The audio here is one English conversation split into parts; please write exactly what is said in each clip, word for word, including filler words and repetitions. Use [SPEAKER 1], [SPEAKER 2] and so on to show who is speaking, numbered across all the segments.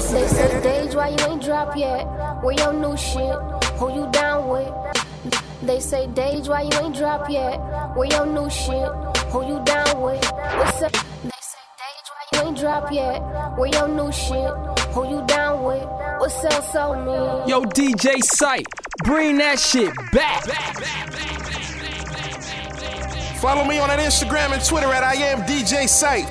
[SPEAKER 1] They say, Dage, why you ain't drop yet? Where your new shit? Who you down with? They say, Dage, why you ain't drop yet? Where your new shit? Who you down with? What's up? They say, Dage, why you ain't drop yet? Where your new shit? Who you down with? What's up, so me?
[SPEAKER 2] Yo, D J Sight, bring that shit back.
[SPEAKER 3] Follow me on that Instagram and Twitter at I am D J Sight.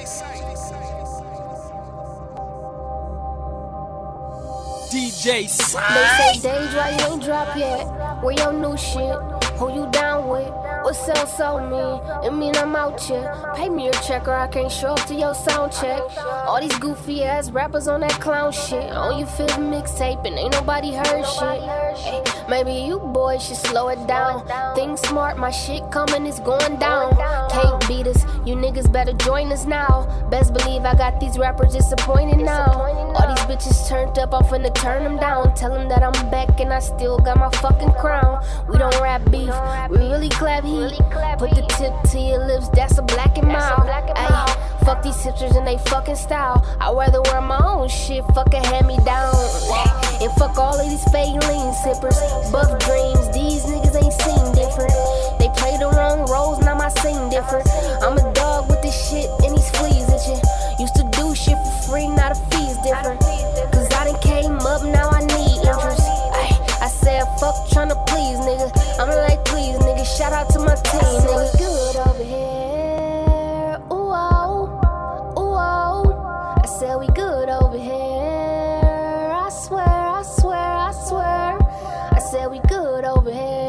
[SPEAKER 2] D J Sight.
[SPEAKER 1] They say, Dage, why you ain't drop yet? Where your new shit? Who you down with? What's up, so me? It mean I'm out here. Pay me a check or I can't show up to your sound check. All these goofy ass rappers on that clown shit. On your fifth mixtape and ain't nobody heard shit. Ay, maybe you boys should slow it down. Think smart, my shit coming is going down. Can't beat us, you niggas better join us now. Best believe I got these rappers disappointed now. All these bitches turned up, I'm finna turn them down. Tell them that I'm back and I still got my fucking crown. We don't rap beef, we really clap heat. Put the tip to your lips, that's a black and mild. Ayy, fuck these hipsters and they fucking style. I'd rather wear my own shit, fucking hand me down. And fuck all of these fake lean sippers. Buff dreams, these niggas ain't seen different. They play the wrong roles, now my scene different. I'm a dog with this shit and these fleas itching. Used to do shit for free, now the fee's different. Cause I done came up, now I need interest. Ay, I said fuck tryna please, nigga. I'm like, please, nigga, shout out to my team, nigga. Good over here, ooh, oh, ooh, oh. I said we good over here, I swear, I swear, I swear. I said we good over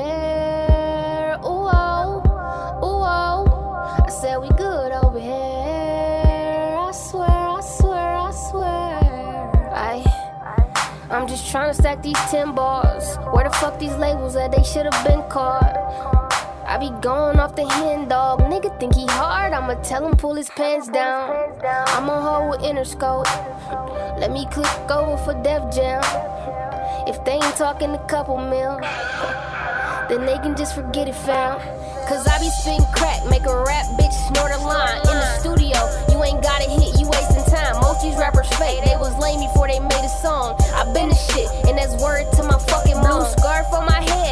[SPEAKER 1] here, ooh, oh, ooh, oh. I said we good over here, I swear, I swear, I swear. I I'm just trying to stack these ten bars. Where the fuck these labels at? They should've been caught. I be going off the hen dog. Nigga think he hard, I'ma tell him pull his pants down. I'm on hold with Interscope. Let me click over for Def Jam. If they ain't talking a couple mil, then they can just forget it, fam. Cause I be spitting crack, make a rap bitch snort a line. In the studio, you ain't got a hit, you wasting time. Most these rappers fake, they was lame before they made a song. I been the shit, and that's word to my fucking blue scarf on my head.